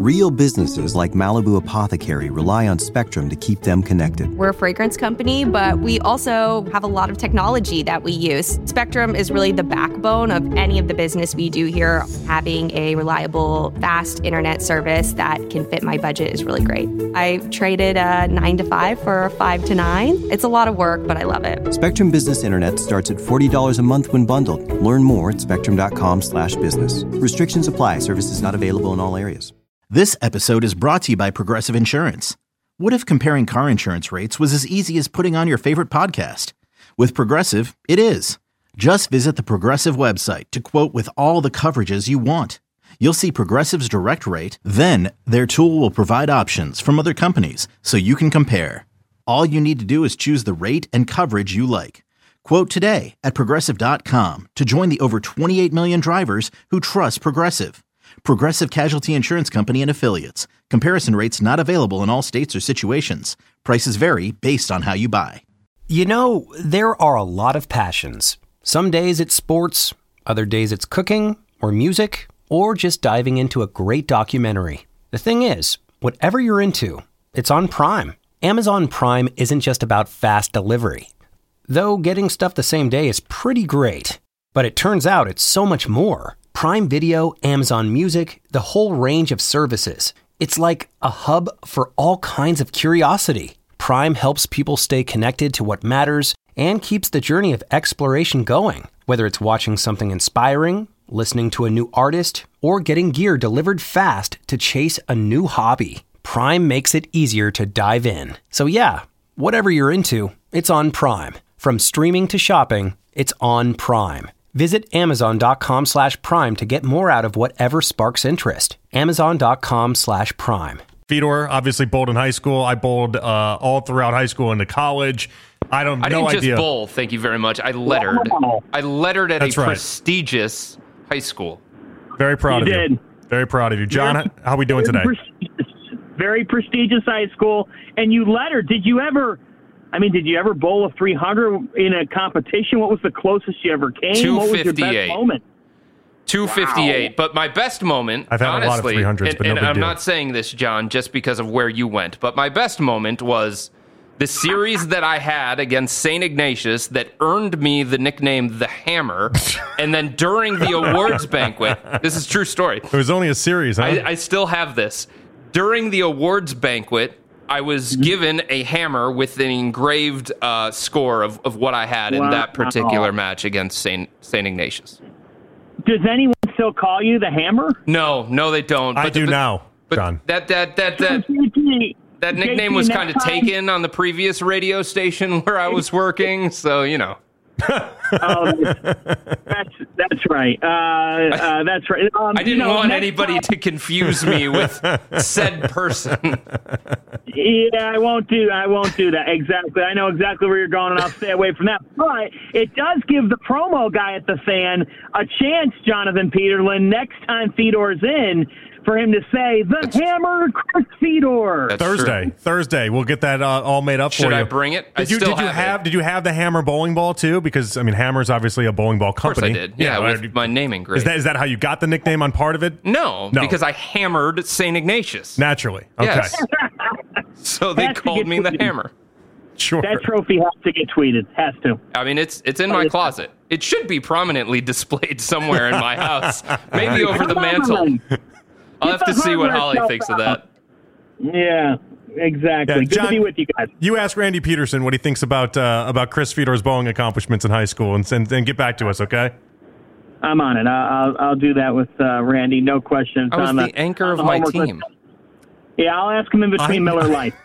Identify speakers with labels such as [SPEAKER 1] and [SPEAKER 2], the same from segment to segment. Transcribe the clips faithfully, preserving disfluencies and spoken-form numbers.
[SPEAKER 1] Real businesses like Malibu Apothecary rely on Spectrum to keep them connected.
[SPEAKER 2] We're a fragrance company, but we also have a lot of technology that we use. Spectrum is really the backbone of any of the business we do here. Having a reliable, fast internet service that can fit my budget is really great. I traded a nine to five for a five to nine. It's a lot of work, but I love it.
[SPEAKER 1] Spectrum Business Internet starts at forty dollars a month when bundled. Learn more at spectrum.com slash business. Restrictions apply. Services not available in all areas.
[SPEAKER 3] This episode is brought to you by Progressive Insurance. What if comparing car insurance rates was as easy as putting on your favorite podcast? With Progressive, it is. Just visit the Progressive website to quote with all the coverages you want. You'll see Progressive's direct rate, then their tool will provide options from other companies so you can compare. All you need to do is choose the rate and coverage you like. Quote today at progressive dot com to join the over twenty-eight million drivers who trust Progressive. Progressive Casualty Insurance Company and Affiliates. Comparison rates not available in all states or situations. Prices vary based on how you buy.
[SPEAKER 4] You know, there are a lot of passions. Some days it's sports, other days it's cooking or music, or just diving into a great documentary. The thing is, whatever you're into, it's on Prime. Amazon Prime isn't just about fast delivery. Though getting stuff the same day is pretty great. But it turns out it's so much more. Prime Video, Amazon Music, the whole range of services. It's like a hub for all kinds of curiosity. Prime helps people stay connected to what matters and keeps the journey of exploration going. Whether it's watching something inspiring, listening to a new artist, or getting gear delivered fast to chase a new hobby, Prime makes it easier to dive in. So yeah, whatever you're into, it's on Prime. From streaming to shopping, it's on Prime. Visit amazon.com slash prime to get more out of whatever sparks interest. Amazon.com slash prime.
[SPEAKER 5] Fedor obviously bowled in high school. I bowled uh, all throughout high school into college. I don't
[SPEAKER 6] I
[SPEAKER 5] no
[SPEAKER 6] didn't
[SPEAKER 5] idea.
[SPEAKER 6] just bowl, thank you very much. I lettered.
[SPEAKER 7] Wow.
[SPEAKER 6] I lettered at
[SPEAKER 5] That's
[SPEAKER 6] a
[SPEAKER 5] right.
[SPEAKER 6] prestigious high school.
[SPEAKER 5] Very proud
[SPEAKER 7] You
[SPEAKER 5] of
[SPEAKER 7] did.
[SPEAKER 5] you. Very proud of you. John,
[SPEAKER 7] Very-
[SPEAKER 5] how are we doing today?
[SPEAKER 7] Very prestigious, very prestigious high school. And you lettered. Did you ever, I mean, did you ever bowl a three hundred in a competition? What was the closest you ever came? What was your best
[SPEAKER 6] two fifty-eight.
[SPEAKER 7] moment?
[SPEAKER 6] two fifty-eight. But my best moment,
[SPEAKER 5] I've had
[SPEAKER 6] honestly,
[SPEAKER 5] a lot of three hundreds,
[SPEAKER 6] and,
[SPEAKER 5] but no
[SPEAKER 6] and
[SPEAKER 5] big
[SPEAKER 6] I'm
[SPEAKER 5] deal.
[SPEAKER 6] not saying this, John, just because of where you went, but my best moment was the series that I had against Saint Ignatius that earned me the nickname The Hammer. And then during the awards banquet, this is a true story.
[SPEAKER 5] It was only a series, huh?
[SPEAKER 6] I, I still have this. During the awards banquet, I was given a hammer with an engraved uh, score of, of what I had in
[SPEAKER 7] Wow.
[SPEAKER 6] that particular match against Saint Saint Ignatius.
[SPEAKER 7] Does anyone still call you the Hammer?
[SPEAKER 6] No, no, they don't.
[SPEAKER 5] I
[SPEAKER 6] But
[SPEAKER 5] do
[SPEAKER 6] the-
[SPEAKER 5] now,
[SPEAKER 6] But
[SPEAKER 5] John.
[SPEAKER 6] that that that that
[SPEAKER 7] J P,
[SPEAKER 6] that nickname
[SPEAKER 7] J P,
[SPEAKER 6] was
[SPEAKER 7] next
[SPEAKER 6] kind of
[SPEAKER 7] time-
[SPEAKER 6] taken on the previous radio station where I was working, so you know.
[SPEAKER 7] Oh, that's that's right. Uh, uh, that's right. Um,
[SPEAKER 6] I didn't
[SPEAKER 7] you know,
[SPEAKER 6] want
[SPEAKER 7] next
[SPEAKER 6] anybody
[SPEAKER 7] time-
[SPEAKER 6] to confuse me with said person.
[SPEAKER 7] Yeah, I won't do. I won't do that. Exactly. I know exactly where you're going, and I'll stay away from that. But it does give the promo guy at the Fan a chance, Jonathan Peterlin, next time Fedor's in, for him to say the
[SPEAKER 6] That's-
[SPEAKER 7] Hammer, Chris Fedor.
[SPEAKER 6] That's
[SPEAKER 5] Thursday.
[SPEAKER 6] true.
[SPEAKER 5] Thursday. We'll get that uh, all made up
[SPEAKER 6] Should
[SPEAKER 5] for you.
[SPEAKER 6] I bring it? I
[SPEAKER 5] Did you,
[SPEAKER 6] still
[SPEAKER 5] did you
[SPEAKER 6] have
[SPEAKER 5] have
[SPEAKER 6] it.
[SPEAKER 5] did you have the Hammer bowling ball too? Because I mean, Hammer's obviously a bowling ball
[SPEAKER 6] Of course
[SPEAKER 5] company.
[SPEAKER 6] I did. Yeah,
[SPEAKER 5] uh,
[SPEAKER 6] with my naming grade.
[SPEAKER 5] Is that is that how you got the nickname on part of it?
[SPEAKER 6] No,
[SPEAKER 5] No.
[SPEAKER 6] because I hammered Saint Ignatius.
[SPEAKER 5] Naturally. Okay.
[SPEAKER 6] Yes. So they
[SPEAKER 7] Has to
[SPEAKER 6] called
[SPEAKER 7] get
[SPEAKER 6] me the
[SPEAKER 7] tweeted.
[SPEAKER 6] Hammer.
[SPEAKER 5] Sure.
[SPEAKER 7] That trophy has to get tweeted. Has to.
[SPEAKER 6] I mean, it's it's in my closet. It should be prominently displayed somewhere in my house, maybe over the
[SPEAKER 7] Come
[SPEAKER 6] mantle.
[SPEAKER 7] on.
[SPEAKER 6] I'll have
[SPEAKER 7] Get
[SPEAKER 6] to
[SPEAKER 7] the
[SPEAKER 6] see what
[SPEAKER 7] hardware
[SPEAKER 6] Holly
[SPEAKER 7] shelf
[SPEAKER 6] thinks of
[SPEAKER 7] out.
[SPEAKER 6] that.
[SPEAKER 7] Yeah, exactly.
[SPEAKER 5] Yeah,
[SPEAKER 7] Good
[SPEAKER 5] John-
[SPEAKER 7] to be with you guys.
[SPEAKER 5] You ask Randy Peterson what he thinks about uh, about Chris Fedor's bowling accomplishments in high school, and, and and get back to us, okay?
[SPEAKER 7] I'm on it. I'll I'll, I'll do that with uh, Randy. No question. It's
[SPEAKER 6] I was
[SPEAKER 7] on
[SPEAKER 6] the anchor
[SPEAKER 7] on
[SPEAKER 6] of
[SPEAKER 7] the
[SPEAKER 6] my
[SPEAKER 7] homework
[SPEAKER 6] team.
[SPEAKER 7] list. Yeah, I'll ask him in between
[SPEAKER 5] I-
[SPEAKER 7] Miller Lite.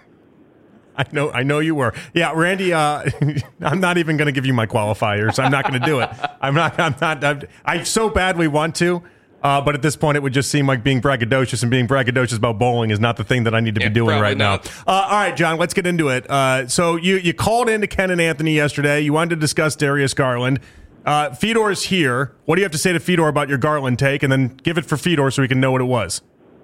[SPEAKER 5] I know, I know you were. Yeah, Randy. Uh, I'm not even going to give you my qualifiers. I'm not going to do it. I'm not. I'm not. I'm, I so badly want to, uh, but at this point, it would just seem like being braggadocious, and being braggadocious about bowling is not the thing that I need to
[SPEAKER 6] Yeah,
[SPEAKER 5] be doing
[SPEAKER 6] probably
[SPEAKER 5] right
[SPEAKER 6] not.
[SPEAKER 5] now. Uh, all right, John. Let's get into it. Uh, so you you called in to Ken and Anthony yesterday. You wanted to discuss Darius Garland. Uh, Fedor's here. What do you have to say to Fedor about your Garland take, and then give it for Fedor so we can know what it was.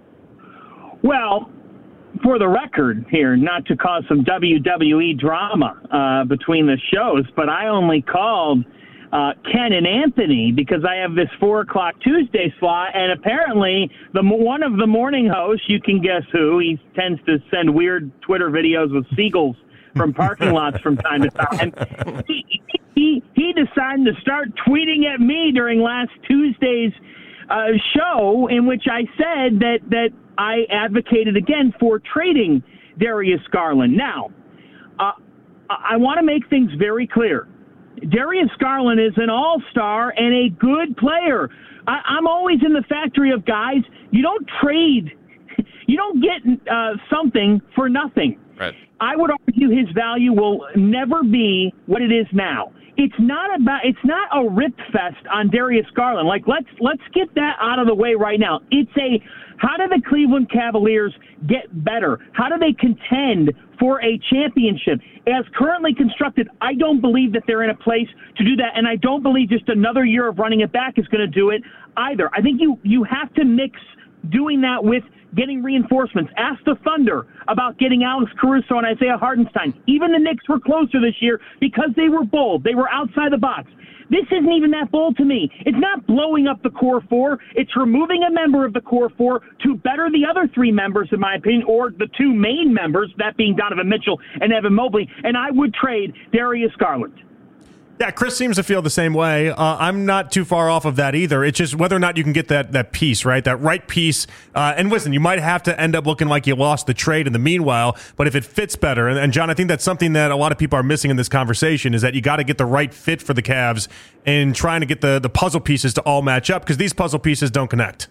[SPEAKER 7] Well, for the record here, not to cause some W W E drama uh, between the shows, but I only called uh, Ken and Anthony, because I have this four o'clock Tuesday slot, and apparently the one of the morning hosts, you can guess who, he tends to send weird Twitter videos with seagulls from parking lots from time to time. He, he, he decided to start tweeting at me during last Tuesday's uh, show, in which I said that, that I advocated again for trading Darius Garland. Now, uh, I want to make things very clear. Darius Garland is an all-star and a good player. I, I'm always in the factory of guys. You don't trade. You don't get uh, something for nothing.
[SPEAKER 6] Right.
[SPEAKER 7] I would argue his value will never be what it is now. It's not about. It's not a rip fest on Darius Garland. Like let's let's get that out of the way right now. It's a how do the Cleveland Cavaliers get better? How do they contend for a championship? As currently constructed, I don't believe that they're in a place to do that, and I don't believe just another year of running it back is going to do it either. I think you you have to mix doing that with getting reinforcements. Ask the Thunder about getting Alex Caruso and Isaiah Hartenstein. Even the Knicks were closer this year because they were bold. They were outside the box. This isn't even that bold to me. It's not blowing up the core four. It's removing a member of the core four to better the other three members, in my opinion, or the two main members, that being Donovan Mitchell and Evan Mobley. And I would trade Darius Garland.
[SPEAKER 5] Yeah, Chris seems to feel the same way. Uh, I'm not too far off of that either. It's just whether or not you can get that that piece, right? That right piece. Uh, and listen, you might have to end up looking like you lost the trade in the meanwhile, but if it fits better, and, and John, I think that's something that a lot of people are missing in this conversation, is that you got to get the right fit for the Cavs and trying to get the, the puzzle pieces to all match up, because these puzzle pieces don't connect.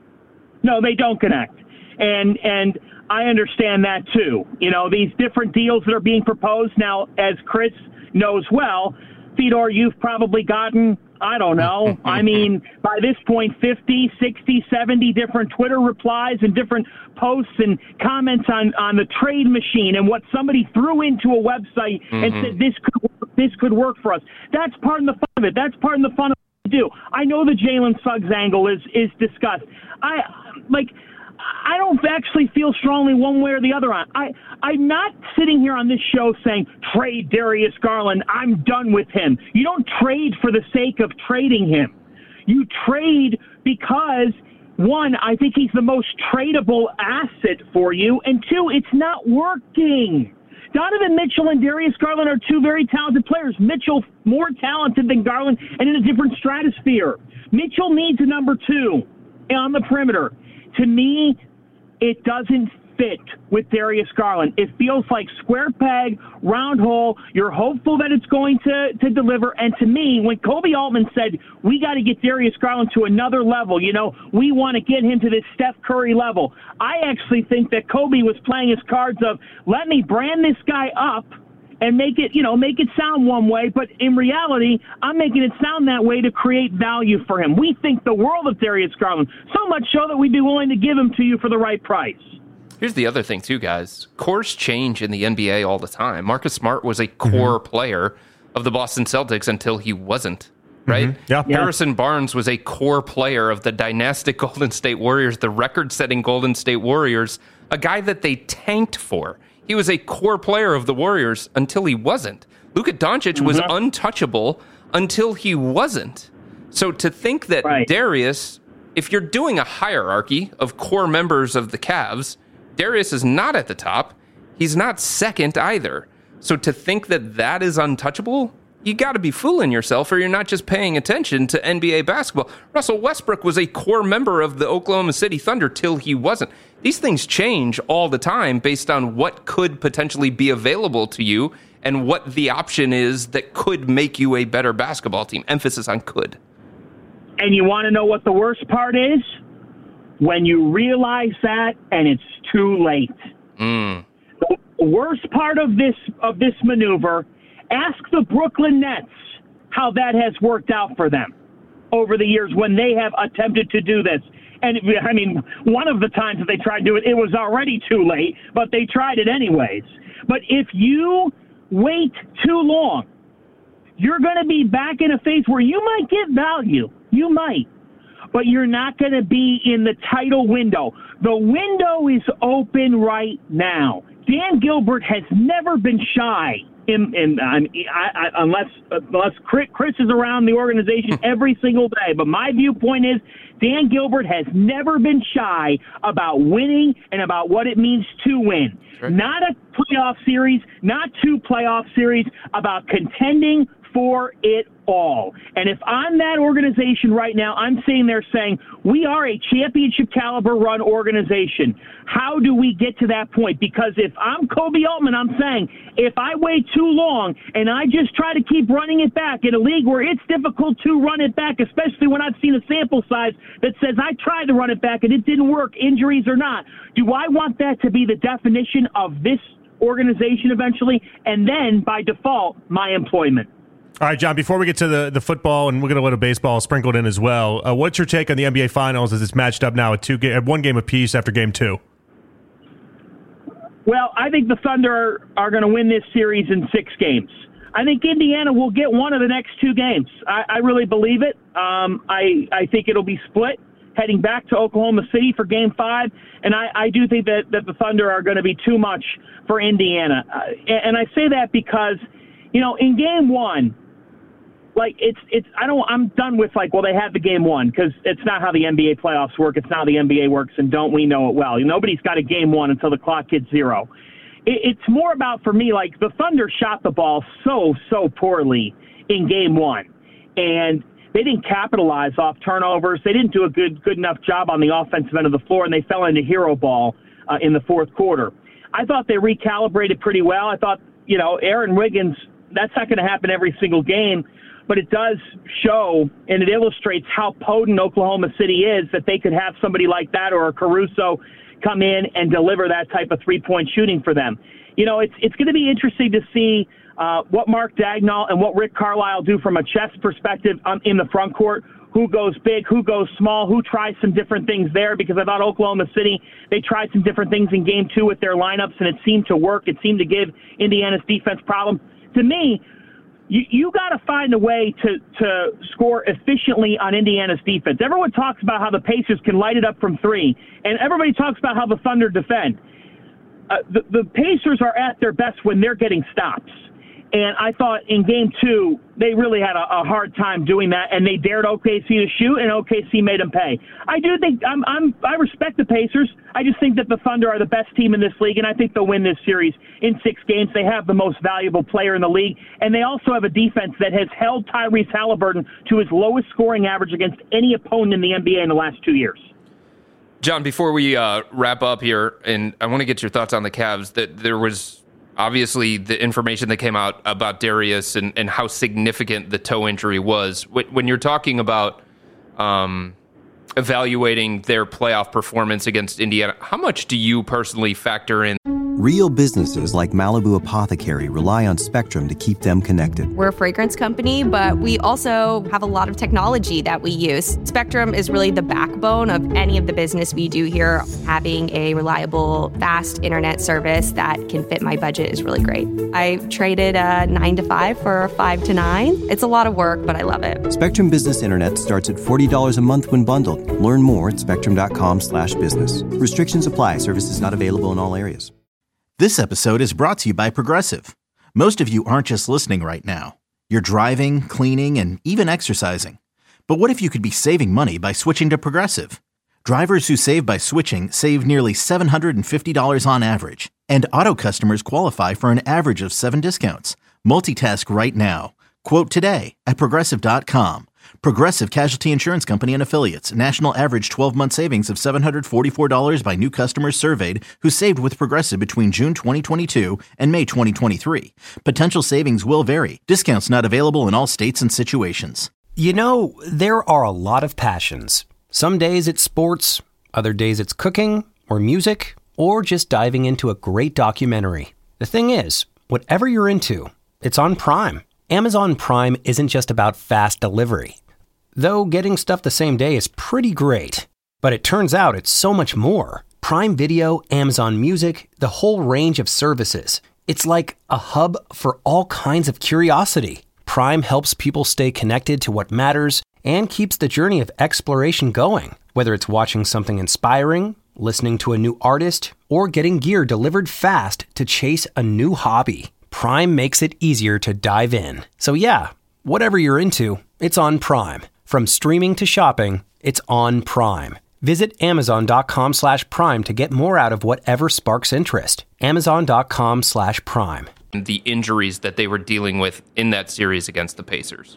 [SPEAKER 7] No, they don't connect. And, and I understand that too. You know, these different deals that are being proposed now, as Chris knows well, Fedor, you've probably gotten, I don't know, I mean, by this point, fifty, sixty, seventy different Twitter replies and different posts and comments on, on the trade machine and what somebody threw into a website mm-hmm. and said this could work, this could work for us. That's part of the fun of it. That's part of the fun of what we do. I know the Jalen Suggs angle is, is discussed. I, like... I don't actually feel strongly one way or the other on. I, I'm not sitting here on this show saying, trade Darius Garland. I'm done with him. You don't trade for the sake of trading him. You trade because, one, I think he's the most tradable asset for you, and two, it's not working. Donovan Mitchell and Darius Garland are two very talented players. Mitchell more talented than Garland and in a different stratosphere. Mitchell needs a number two on the perimeter. To me, it doesn't fit with Darius Garland. It feels like square peg, round hole. You're hopeful that it's going to, to deliver. And to me, when Kobe Altman said, we got to get Darius Garland to another level, you know, we want to get him to this Steph Curry level, I actually think that Kobe was playing his cards of, let me brand this guy up and make it, you know, make it sound one way, but in reality, I'm making it sound that way to create value for him. We think the world of Darius Garland, so much so that we'd be willing to give him to you for the right price.
[SPEAKER 6] Here's the other thing, too, guys. Cores change in the N B A all the time. Marcus Smart was a core mm-hmm. player of the Boston Celtics until he wasn't, right?
[SPEAKER 5] Mm-hmm. Yeah.
[SPEAKER 6] Harrison Barnes was a core player of the dynastic Golden State Warriors, the record-setting Golden State Warriors, a guy that they tanked for. He was a core player of the Warriors until he wasn't. Luka Doncic mm-hmm. was untouchable until he wasn't. So to think that right. Darius, if you're doing a hierarchy of core members of the Cavs, Darius is not at the top. He's not second either. So to think that that is untouchable, you got to be fooling yourself, or you're not just paying attention to N B A basketball. Russell Westbrook was a core member of the Oklahoma City Thunder till he wasn't. These things change all the time based on what could potentially be available to you and what the option is that could make you a better basketball team. Emphasis on could.
[SPEAKER 7] And you want to know what the worst part is? When you realize that and it's too late.
[SPEAKER 6] Mm.
[SPEAKER 7] The worst part of this of this maneuver, ask the Brooklyn Nets how that has worked out for them over the years when they have attempted to do this. And, I mean, one of the times that they tried to do it, it was already too late, but they tried it anyways. But if you wait too long, you're going to be back in a phase where you might get value. You might. But you're not going to be in the title window. The window is open right now. Dan Gilbert has never been shy In, in, I, I, unless unless Chris, Chris is around the organization every single day. But my viewpoint is Dan Gilbert has never been shy about winning and about what it means to win. Sure. Not a playoff series, not two playoff series, about contending for it all. And if I'm that organization right now, I'm sitting there saying, we are a championship caliber run organization. How do we get to that point? Because if I'm Kobe Altman, I'm saying, if I wait too long and I just try to keep running it back in a league where it's difficult to run it back, especially when I've seen a sample size that says I tried to run it back and it didn't work, injuries or not, do I want that to be the definition of this organization eventually? And then, by default, my employment.
[SPEAKER 5] All right, John, before we get to the, the football, and we're going to let a baseball sprinkled in as well, uh, what's your take on the N B A Finals as it's matched up now at two ga- at one game apiece after game two?
[SPEAKER 7] Well, I think the Thunder are, are going to win this series in six games. I think Indiana will get one of the next two games. I, I really believe it. Um, I, I think it'll be split heading back to Oklahoma City for game five, and I, I do think that, that the Thunder are going to be too much for Indiana. Uh, and, and I say that because, you know, in game one, Like it's it's I don't I'm done with like well they had the game one because it's not how the N B A playoffs work. It's not how the N B A works, and don't we know it well? Nobody's got a game one until the clock hits zero. It, it's more about for me like the Thunder shot the ball so so poorly in game one, and they didn't capitalize off turnovers. They didn't do a good good enough job on the offensive end of the floor, and they fell into hero ball uh, in the fourth quarter. I thought they recalibrated pretty well. I thought you know Aaron Wiggins. That's not going to happen every single game. But it does show, and it illustrates how potent Oklahoma City is, that they could have somebody like that or a Caruso come in and deliver that type of three-point shooting for them. You know, it's it's going to be interesting to see uh, what Mark Daigneault and what Rick Carlisle do from a chess perspective um, in the front court. Who goes big, who goes small, who tries some different things there, because I thought Oklahoma City, they tried some different things in game two with their lineups, and it seemed to work. It seemed to give Indiana's defense problems. To me, You, you got to find a way to, to score efficiently on Indiana's defense. Everyone talks about how the Pacers can light it up from three, and everybody talks about how the Thunder defend. Uh, the, the Pacers are at their best when they're getting stops. And I thought in game two, they really had a, a hard time doing that, and they dared O K C to shoot, and O K C made them pay. I do think I'm, I'm, I respect the Pacers. I just think that the Thunder are the best team in this league, and I think they'll win this series in six games. They have the most valuable player in the league, and they also have a defense that has held Tyrese Halliburton to his lowest scoring average against any opponent in the N B A in the last two years.
[SPEAKER 6] John, before we uh, wrap up here, and I want to get your thoughts on the Cavs, that there was obviously the information that came out about Darius and, and how significant the toe injury was. When you're talking about um, evaluating their playoff performance against Indiana, how much do you personally factor in?
[SPEAKER 1] Real businesses like Malibu Apothecary rely on Spectrum to keep them connected.
[SPEAKER 2] We're a fragrance company, but we also have a lot of technology that we use. Spectrum is really the backbone of any of the business we do here. Having a reliable, fast internet service that can fit my budget is really great. I traded a nine to five for a five to nine. It's a lot of work, but I love it.
[SPEAKER 1] Spectrum Business Internet starts at forty dollars a month when bundled. Learn more at spectrum.com slash business. Restrictions apply. Services not available in all areas.
[SPEAKER 3] This episode is brought to you by Progressive. Most of you aren't just listening right now. You're driving, cleaning, and even exercising. But what if you could be saving money by switching to Progressive? Drivers who save by switching save nearly seven hundred fifty dollars on average. And auto customers qualify for an average of seven discounts. Multitask right now. Quote today at Progressive dot com. Progressive Casualty Insurance Company and Affiliates. National average twelve-month savings of seven hundred forty-four dollars by new customers surveyed who saved with Progressive between June twenty twenty-two and May twenty twenty-three. Potential savings will vary. Discounts not available in all states and situations.
[SPEAKER 4] You know, there are a lot of passions. Some days it's sports, other days it's cooking or music, or just diving into a great documentary. The thing is, whatever you're into, it's on Prime. Amazon Prime isn't just about fast delivery. Though getting stuff the same day is pretty great. But it turns out it's so much more. Prime Video, Amazon Music, the whole range of services. It's like a hub for all kinds of curiosity. Prime helps people stay connected to what matters and keeps the journey of exploration going. Whether it's watching something inspiring, listening to a new artist, or getting gear delivered fast to chase a new hobby. Prime makes it easier to dive in. So yeah, whatever you're into, it's on Prime. From streaming to shopping, it's on Prime. Visit amazon.com slash prime to get more out of whatever sparks interest. Amazon.com slash prime.
[SPEAKER 6] The injuries that they were dealing with in that series against the Pacers.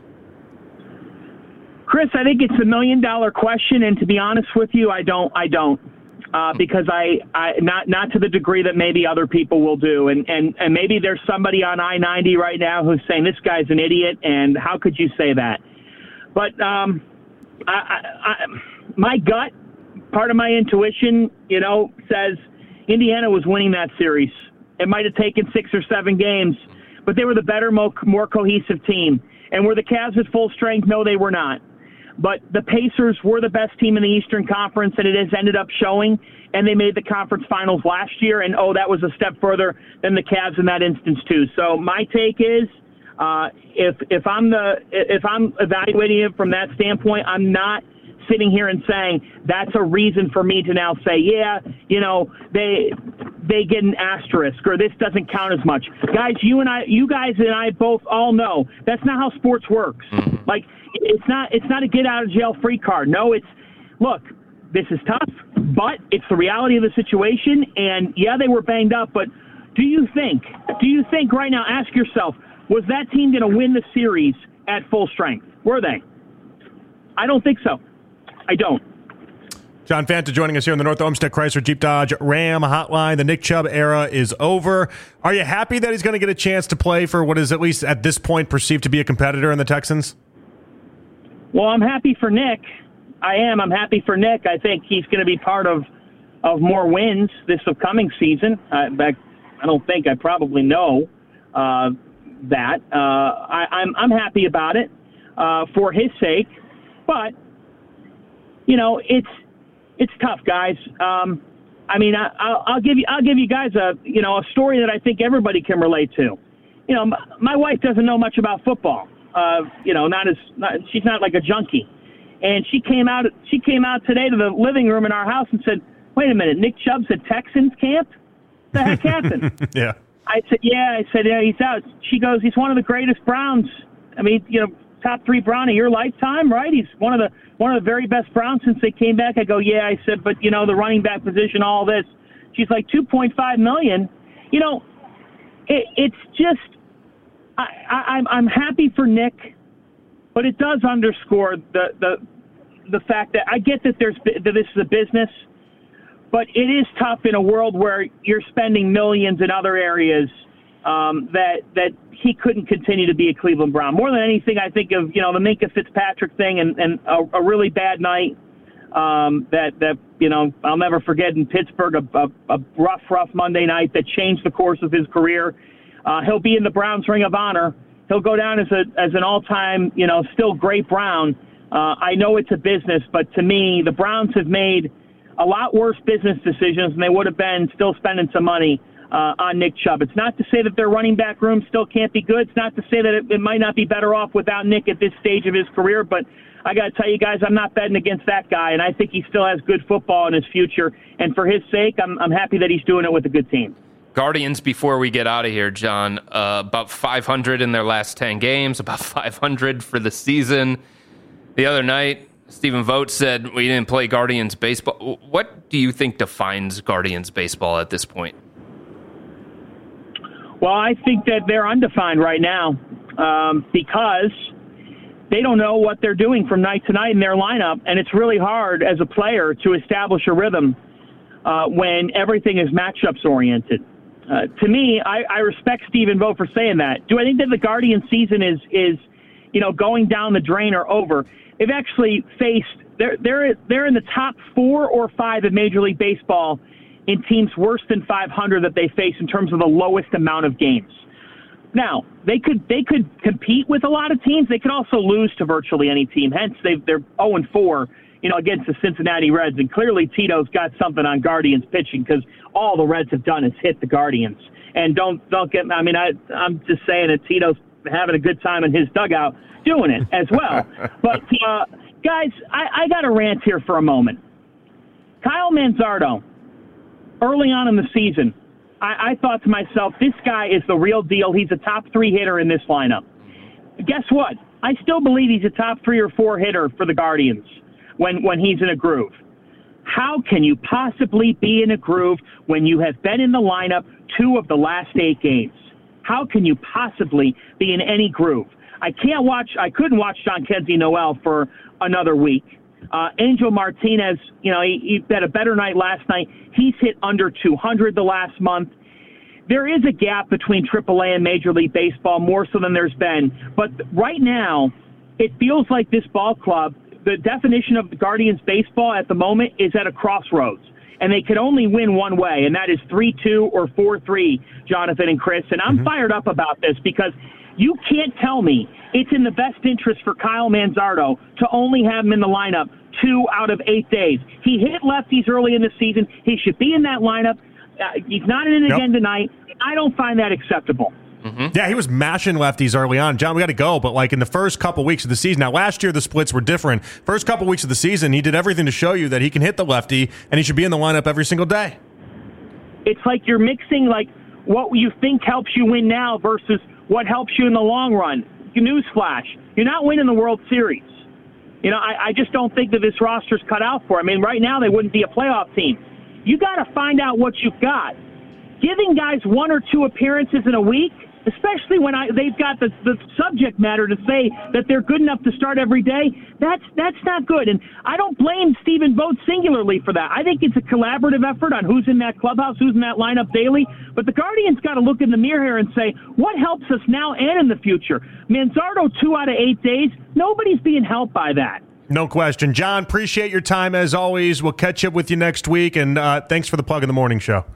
[SPEAKER 7] Chris, I think it's a million dollar question, and to be honest with you, I don't. I don't. Uh, because I, I not not to the degree that maybe other people will do, and, and, and maybe there's somebody on I ninety right now who's saying this guy's an idiot, and how could you say that? But um, I, I, I, my gut, part of my intuition, you know, says Indiana was winning that series. It might have taken six or seven games, but they were the better, more, more cohesive team. And were the Cavs at full strength? No, they were not. But the Pacers were the best team in the Eastern Conference, and it has ended up showing, and they made the conference finals last year, and, oh, that was a step further than the Cavs in that instance, too. So my take is uh, if if I'm the if I'm evaluating it from that standpoint, I'm not sitting here and saying that's a reason for me to now say, yeah, you know, they they get an asterisk or this doesn't count as much. Guys, you and I, you guys and I both all know that's not how sports works. Mm-hmm. Like, it's not it's not a get out of jail free card. No, it's look, this is tough, but it's the reality of the situation. And yeah, they were banged up, but do you think, do you think right now, ask yourself, was that team going to win the series at full strength? Were they? I don't think so. I don't.
[SPEAKER 5] John Fanta joining us here on the North Olmsted Chrysler Jeep Dodge Ram Hotline. The Nick Chubb era is over. Are you happy that he's going to get a chance to play for what is at least at this point perceived to be a competitor in the Texans?
[SPEAKER 7] Well, I'm happy for Nick. I am. I'm happy for Nick. I think he's going to be part of of more wins this upcoming season. I, I don't think I probably know uh, that. Uh, I, I'm I'm happy about it uh, for his sake, but you know it's it's tough, guys. Um, I mean, I, I'll, I'll give you I'll give you guys a you know a story that I think everybody can relate to. You know, my, my wife doesn't know much about football. Uh, you know, not as not, she's not like a junkie, and she came out. She came out today to the living room in our house and said, "Wait a minute, Nick Chubb's at Texans camp? What the heck happened?"
[SPEAKER 5] Yeah.
[SPEAKER 7] I said, "Yeah." I said, "Yeah, he's out." She goes, "He's one of the greatest Browns. I mean, you know, top three Brown of your lifetime, right? He's one of the one of the very best Browns since they came back." I go, "Yeah." I said, "But you know, the running back position, all this." She's like, two point five million. You know, it, it's just. I, I, I'm I'm happy for Nick, but it does underscore the, the the fact that I get that there's that this is a business, but it is tough in a world where you're spending millions in other areas um, that that he couldn't continue to be a Cleveland Brown. More than anything, I think of you know the Minkah Fitzpatrick thing and, and a, a really bad night um, that that you know I'll never forget in Pittsburgh, a, a, a rough rough Monday night that changed the course of his career. Uh, he'll be in the Browns Ring of Honor. He'll go down as a as an all-time, you know, still great Brown. Uh, I know it's a business, but to me, the Browns have made a lot worse business decisions than they would have been still spending some money uh, on Nick Chubb. It's not to say that their running back room still can't be good. It's not to say that it, it might not be better off without Nick at this stage of his career, but I got to tell you guys, I'm not betting against that guy, and I think he still has good football in his future. And for his sake, I'm, I'm happy that he's doing it with a good team.
[SPEAKER 6] Guardians, before we get out of here, John, uh, about five hundred in their last ten games, about five hundred for the season. The other night, Stephen Vogt said we didn't play Guardians baseball. What do you think defines Guardians baseball at this point?
[SPEAKER 7] Well, I think that they're undefined right now um, because they don't know what they're doing from night to night in their lineup, and it's really hard as a player to establish a rhythm uh, when everything is matchups oriented. Uh, to me, I, I respect Stephen Vogt for saying that. Do I think that the Guardian season is, is, you know, going down the drain or over? They've actually faced they're they're they're in the top four or five in Major League Baseball in teams worse than five hundred that they face in terms of the lowest amount of games. Now they could they could compete with a lot of teams. They could also lose to virtually any team. Hence, they they're zero and four. You know, against the Cincinnati Reds, and clearly Tito's got something on Guardians pitching because all the Reds have done is hit the Guardians. And don't don't get. I mean, I I'm just saying that Tito's having a good time in his dugout doing it as well. But uh, guys, I, I got to rant here for a moment. Kyle Manzardo, early on in the season, I, I thought to myself, this guy is the real deal. He's a top three hitter in this lineup. Guess what? I still believe he's a top three or four hitter for the Guardians when, when he's in a groove. How can you possibly be in a groove when you have been in the lineup two of the last eight games? How can you possibly be in any groove? I can't watch, I couldn't watch Jhonkensy Noel for another week. Uh, Angel Martinez, you know, he, he had a better night last night. He's hit under two hundred the last month. There is a gap between triple A and Major League Baseball, more so than there's been. But right now, it feels like this ball club, the definition of the Guardians baseball at the moment is at a crossroads. And they can only win one way, and that is three two or four three, Jonathan and Chris. And I'm mm-hmm. fired up about this because you can't tell me it's in the best interest for Kyle Manzardo to only have him in the lineup two out of eight days. He hit lefties early in the season. He should be in that lineup. Uh, he's not in it
[SPEAKER 5] nope.
[SPEAKER 7] again tonight. I don't find that acceptable.
[SPEAKER 5] Mm-hmm. Yeah, he was mashing lefties early on. John, we got to go, but like in the first couple weeks of the season, now last year the splits were different. First couple weeks of the season, he did everything to show you that he can hit the lefty, and he should be in the lineup every single day.
[SPEAKER 7] It's like you're mixing like what you think helps you win now versus what helps you in the long run. Newsflash, you're not winning the World Series. You know, I, I just don't think that this roster's cut out for it. I mean, right now they wouldn't be a playoff team. You got to find out what you've got. Giving guys one or two appearances in a week, especially when I, they've got the, the subject matter to say that they're good enough to start every day, that's that's not good. And I don't blame Stephen Vogt singularly for that. I think it's a collaborative effort on who's in that clubhouse, who's in that lineup daily. But the Guardians got to look in the mirror here and say, what helps us now and in the future? Manzardo, two out of eight days, nobody's being helped by that.
[SPEAKER 5] No question. John, appreciate your time as always. We'll catch up with you next week, and uh, thanks for the plug in the morning show.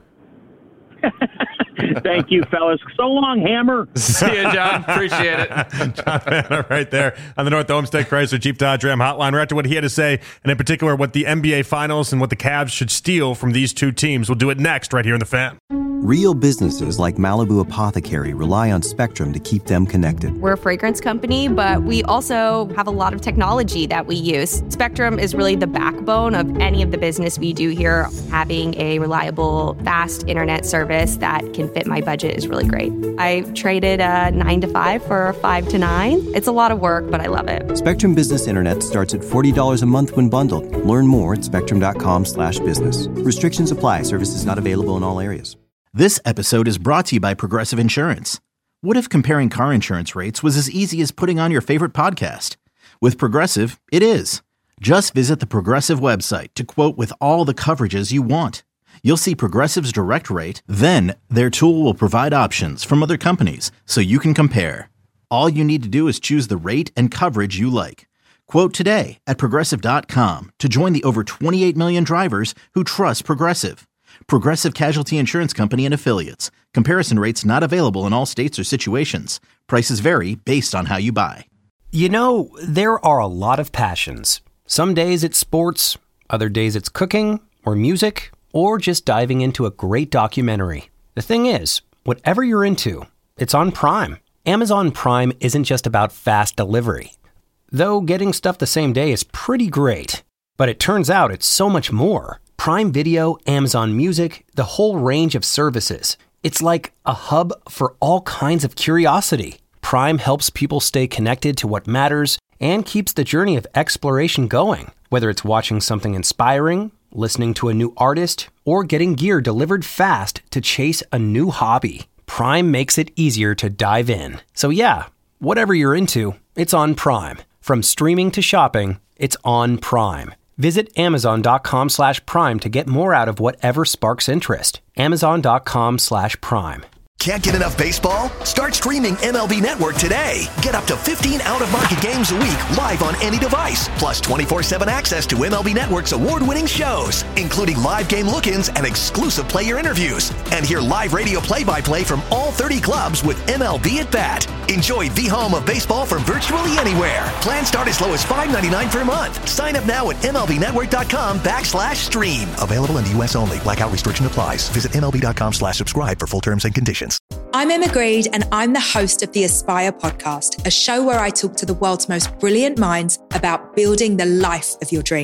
[SPEAKER 7] Thank you, fellas. So long, Hammer.
[SPEAKER 6] See you, John. Appreciate it.
[SPEAKER 5] John Manna right there on the North Olmsted Chrysler Jeep Dodge Ram hotline. We're after what he had to say, and in particular, what the N B A Finals and what the Cavs should steal from these two teams. We'll do it next right here in The Fan.
[SPEAKER 1] Real businesses like Malibu Apothecary rely on Spectrum to keep them connected.
[SPEAKER 2] We're a fragrance company, but we also have a lot of technology that we use. Spectrum is really the backbone of any of the business we do here. Having a reliable, fast internet service that can fit my budget is really great. I traded a nine to five for a five to nine. It's a lot of work, but I love it.
[SPEAKER 1] Spectrum Business Internet starts at forty dollars a month when bundled. Learn more at spectrum.com slash business. Restrictions apply. Services not available in all areas.
[SPEAKER 3] This episode is brought to you by Progressive Insurance. What if comparing car insurance rates was as easy as putting on your favorite podcast? With Progressive, it is. Just visit the Progressive website to quote with all the coverages you want. You'll see Progressive's direct rate, then their tool will provide options from other companies so you can compare. All you need to do is choose the rate and coverage you like. Quote today at Progressive dot com to join the over twenty-eight million drivers who trust Progressive. Progressive Casualty Insurance Company and Affiliates. Comparison rates not available in all states or situations. Prices vary based on how you buy.
[SPEAKER 4] You know, there are a lot of passions. Some days it's sports, other days it's cooking or music, or just diving into a great documentary. The thing is, whatever you're into, it's on Prime. Amazon Prime isn't just about fast delivery. Though getting stuff the same day is pretty great. But it turns out it's so much more. Prime Video, Amazon Music, the whole range of services. It's like a hub for all kinds of curiosity. Prime helps people stay connected to what matters and keeps the journey of exploration going. Whether it's watching something inspiring, listening to a new artist, or getting gear delivered fast to chase a new hobby, Prime makes it easier to dive in. So yeah, whatever you're into, it's on Prime. From streaming to shopping, it's on Prime. Visit amazon.com slash prime to get more out of whatever sparks interest. Amazon.com slash prime.
[SPEAKER 8] Can't get enough baseball? Start streaming M L B Network today. Get up to fifteen out-of-market games a week live on any device. Plus twenty-four seven access to M L B Network's award-winning shows, including live game look-ins and exclusive player interviews. And hear live radio play-by-play from all thirty clubs with M L B at Bat. Enjoy the home of baseball from virtually anywhere. Plans start as low as five dollars and ninety-nine cents per month. Sign up now at MLBnetwork.com backslash stream. Available in the U S only. Blackout restriction applies. Visit MLB.com slash subscribe for full terms and conditions.
[SPEAKER 9] I'm Emma Greed, and I'm the host of the Aspire podcast, a show where I talk to the world's most brilliant minds about building the life of your dreams.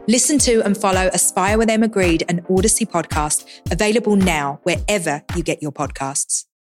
[SPEAKER 9] Listen to and follow Aspire with Emma Grede, an Odyssey podcast, available now wherever you get your podcasts.